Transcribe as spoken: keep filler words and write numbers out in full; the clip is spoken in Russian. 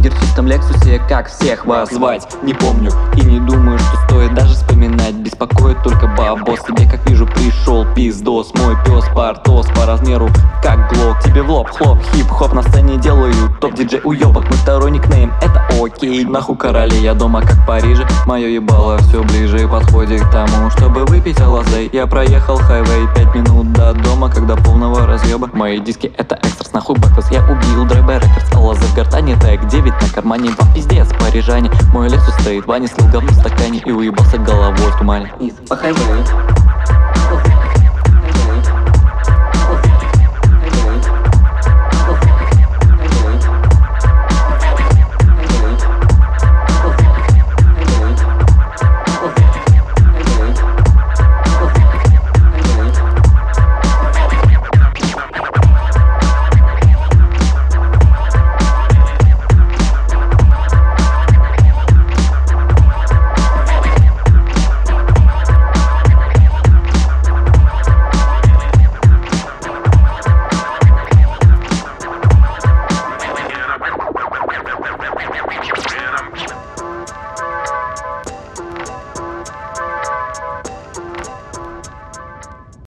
нигер в чистом лексусе, как всех вас звать не помню и не думаю, что стоит даже вспоминать. Беспокоит только бабос, тебе как вижу пришел пиздос. Мой пес Портос по размеру как глок, тебе в лоб хлоп. Хип-хоп на сцене делаю, топ-диджей уебок. Мой второй никнейм это окей. Нахуй короли, я дома как в Париже. Мое ебало все ближе и подходит к тому, чтобы выпить алазей. Я проехал хайвей пять минут до дома, когда полного разъеба. Мои диски это экстрас, нахуй бэквиз. Я убил Драйбе Рекордс, алазы в гортане, тег девять на кармане. Вам пиздец, парижане. Мой лесу стоит, Ваня слил говно в стакане и уебался головой в тумане. По хайвею